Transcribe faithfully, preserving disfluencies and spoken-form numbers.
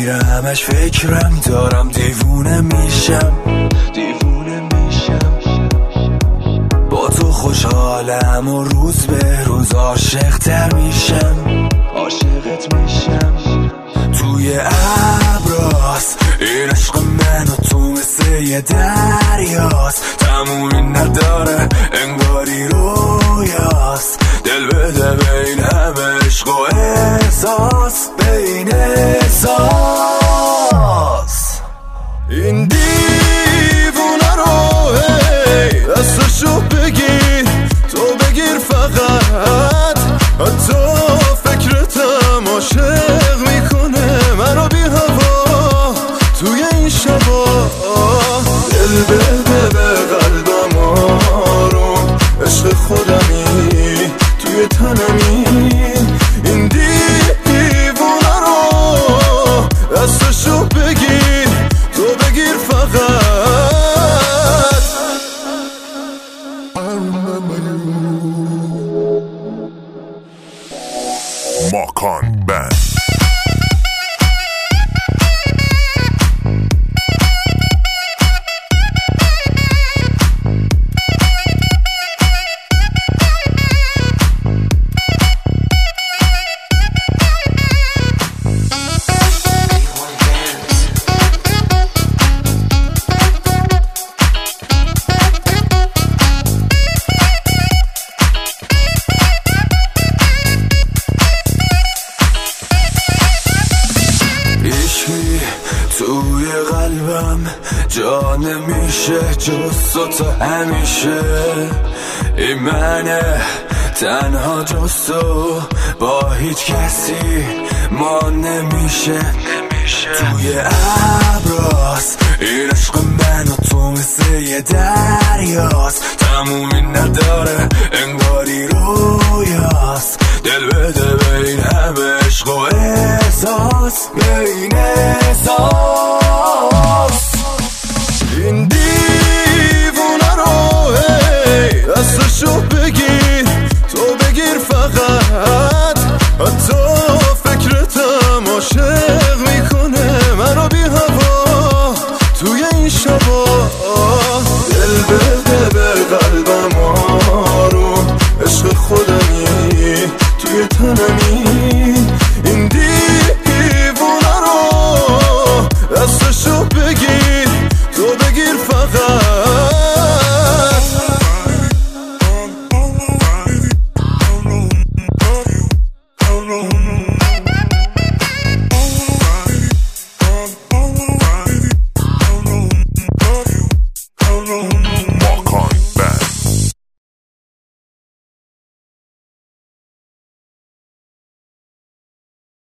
همش فکرم دارم دیوونه میشم دیوونه میشم با تو خوشحالم و روز به روز عاشق تر میشم عاشقت میشم توی ابراست این عشق من و تو مثل یه دریاست تمومی نداره انگاری رویاست دل بده به این همه عشق و احساس به این احساس این دیوونه رو هی دستشو بگیر تو بگیر فقط حتی فکرتم عاشق میکنه منو بی هوا توی این شبا دل بده به قلبم آروم عشق خودمی توی تنمی این دیوونه رو دستشو بگیر تو بگیر فقط ماکان بند توی قلبم جا نمیشه جز تو همیشه این منه تنها جز تو با هیچ کسی ما نمیشه توی ابراست این عشق من و تو مثل یه دریاست تمومی نداره انگاری رویاست دل بده به این همه عشق و احساس به این احساس این دیوونه رو هی دستشو بگیر تو بگیر فقط حتی فکرتم عاشق میکنه منو بی هوا توی این شبا دل بده به قلبم آروم عشق خودمی توی تنمی این دیوونه رو دستشو بگیر تو بگیر فقط room.